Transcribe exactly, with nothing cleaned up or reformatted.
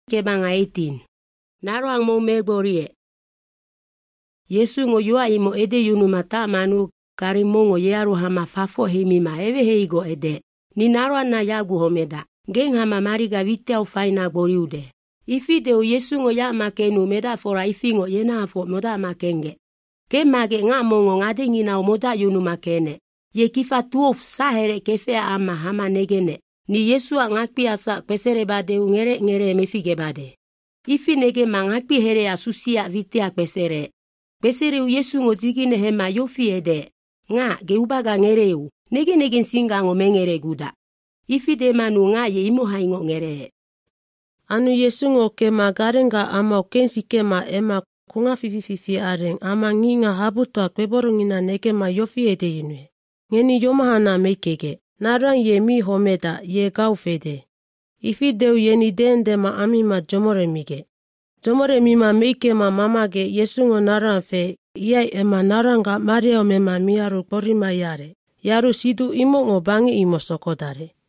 Kebanga eighteen. Naro ang mo megorie. Yesu ngo yua imo ede yunu mata manu karimo ngo yaru hama fafo himi ma eve heigo ede. Ni naro na yagu homeda. Geng hama mariga vite au faina boriude. Ifi deo Yesu ngo ya makenu meda fora ifi ngo yena afo moda makenge. Ke mage nga mongo ngade ngina moda yunu makene. Ye kifa tuof sahere kefe ama hama negene. Ni Yesu angakpi asa pesere bade ungere ngere mefige bade. Ifi nege mangakpi here asusia vite a pesere. Pesere u Yesu ngo zigine hema yofi ede. Nga geubaga ngere u. Nege nege singa ngo mengere guda. Ifi de manu nga ye imo haingo ngere. Anu Yesu ngo ke magarenga ama okensi ke ma ema kunga fifi fifi areng ama nginga habutoa kweborongina nege ma yofi ede inwe. Ngeni yomahana meikege. Narang ye mi homeda ye gaufede. Ifi deu yeni dende ma ami ma jomore mige. Jomore mi ma meike ma mamage Yesu ngo narang fe. Iai ema naranga Maria me ma miaru porima yare. Yaru sidu imo ngo bangi imo sokodare.